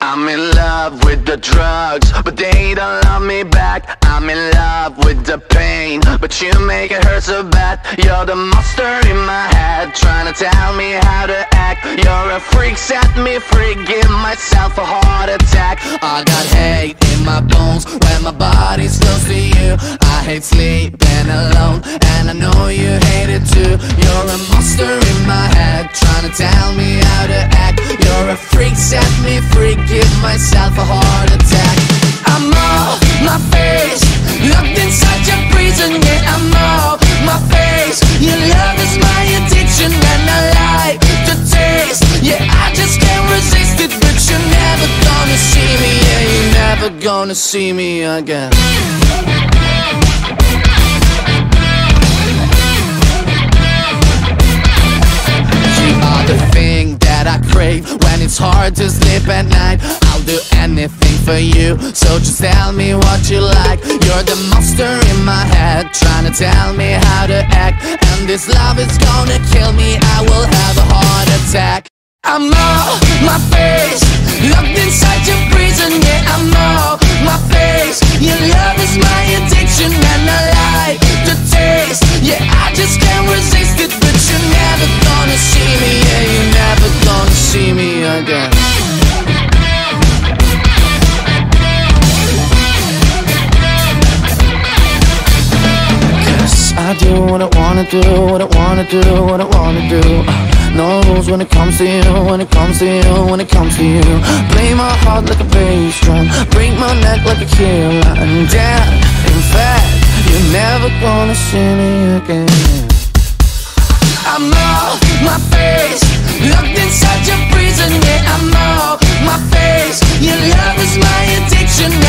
I'm in love with the drugs, but they don't love me back. I'm in love with the pain, but you make it hurt so bad. You're the monster in my head, trying to tell me how to act. You're a freak, set me free, give myself a heart attack. I got hate in my bones when my body's close to you. I hate sleeping alone, and I know you hate it too. You're a monster in my head, trying to tell me how to act. You're a freak, set me free, give myself a heart attack. I'm off my face, locked inside your prison. Yeah, I'm off my face. Your love is my addiction, and I like the taste. Yeah, I just can't resist it, but you're never gonna see me. Yeah, you're never gonna see me again. You are the thing that I crave when it's hard to sleep at night. I'll do anything for you, so just tell me what you like. You're the monster in my head, trying to tell me how to act. And this love is gonna kill me, I will have a heart attack. I'm off my face, locked inside your prison. Yeah, I'm off my face. Your love is my addiction, and I like the taste. Yeah, I just can't resist it, but you're never gonna see me. Yeah, you're never gonna see me again. I do what I wanna do, what I wanna do, what I wanna do. No rules when it comes to you, when it comes to you, when it comes to you. Play my heart like a bass drum, break my neck like a killer. And yeah, in fact, you're never gonna see me again. I'm off my face, locked inside your prison. Yeah, I'm off my face. Your love is my addiction.